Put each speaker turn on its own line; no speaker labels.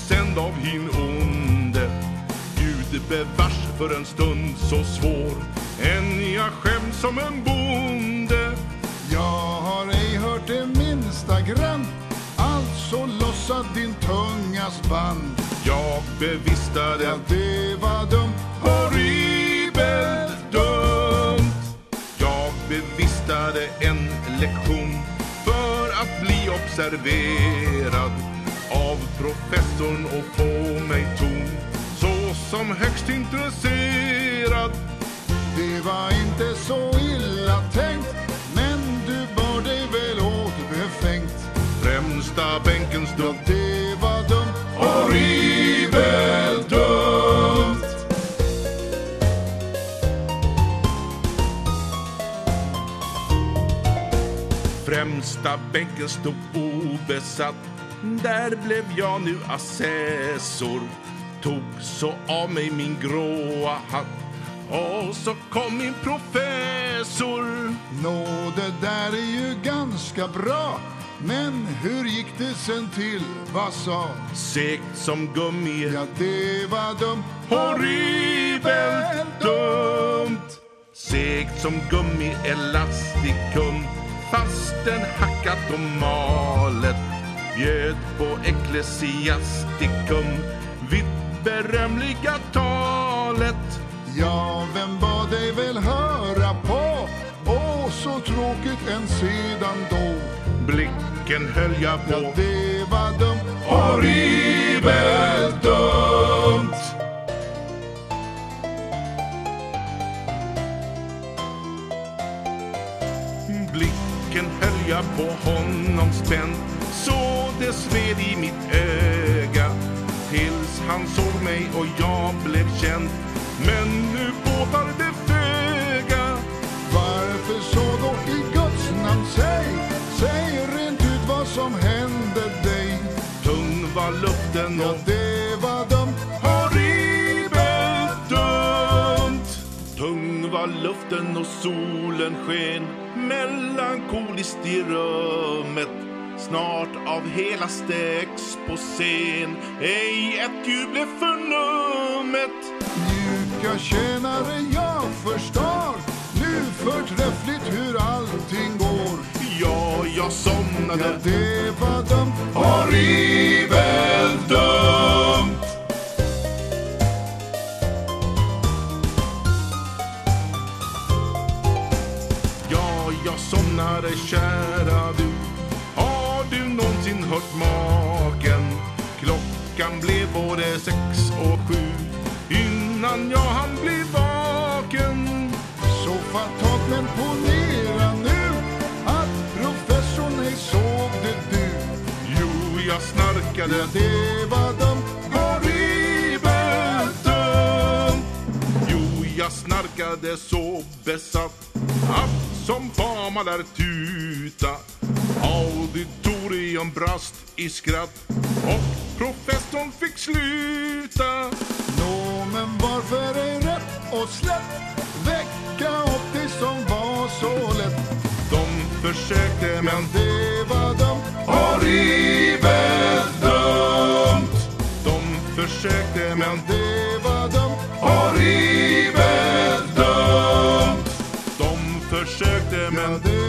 sänd av hin onde. Gud bevars för en stund så svår, än jag skäms som en bonde.
Jag har ej hört det minsta grann, alltså lossa din tungas band.
Jag bevistade,
ja, det var dumt,
horribelt dumt. Jag bevistade en lektion för att bli observerad av professorn och få mig ton så som högst intresserad.
Det var inte så illa tänkt, men du bar dig väl åt befängt.
Främsta bänken stod,
ja, det var dumt,
horribelt dumt. Främsta bänken stod obesatt, där blev jag nu assessor. Tog så av mig min gråa hatt, och så kom min professor.
Nå, det där är ju ganska bra, men hur gick det sen till, vad sa?
Segt som gummi,
ja, det var dumt,
horribelt dumt. Segt som gummi, elastikum, fastän hackat och malet. Bjöd på ecklesiasticum, vitt berömliga talet.
Ja, vem bad dig väl höra på? Åh, så tråkigt än sedan då.
Blicken höll jag på,
ja, det var dumt,
horribelt dumt. Blicken höll jag på honom spänd, så det sved i mitt öga, tills han såg mig och jag blev känd. Men nu båtar det föga.
Varför så då i Guds namn, säg rent ut vad som hände dig.
Tung var luften och,
ja, det var dumt,
horribelt dumt. Tung var luften och solen sken melankoliskt i rummet. Snart av hela stäcks på scen ej ett ljud blev förnummet.
Mjuka tjänare, jag förstår nu förträffligt hur allting går.
Ja, jag somnade,
ja, det var dumt,
horribelt dumt. Ja, jag somnade, kära du. Har du någonsin hört maken? Klockan blev både 6 och 7 innan jag hann bli vaken.
Så fatalt, men ponera nu att professorn ej såg det du.
Jo, jag snarkade,
ja, det var dumt,
horribelt dumt. Jo, jag snarkade så besatt att som fama där tuta. Auditorium brast i skratt och professorn fick sluta.
Nå, men varför är rätt och slätt väcka upp det som var så lätt?
De försökte, men
det var dumt,
horribelt dumt. De försökte, men
det var dumt,
horribelt dumt. De försökte, men
det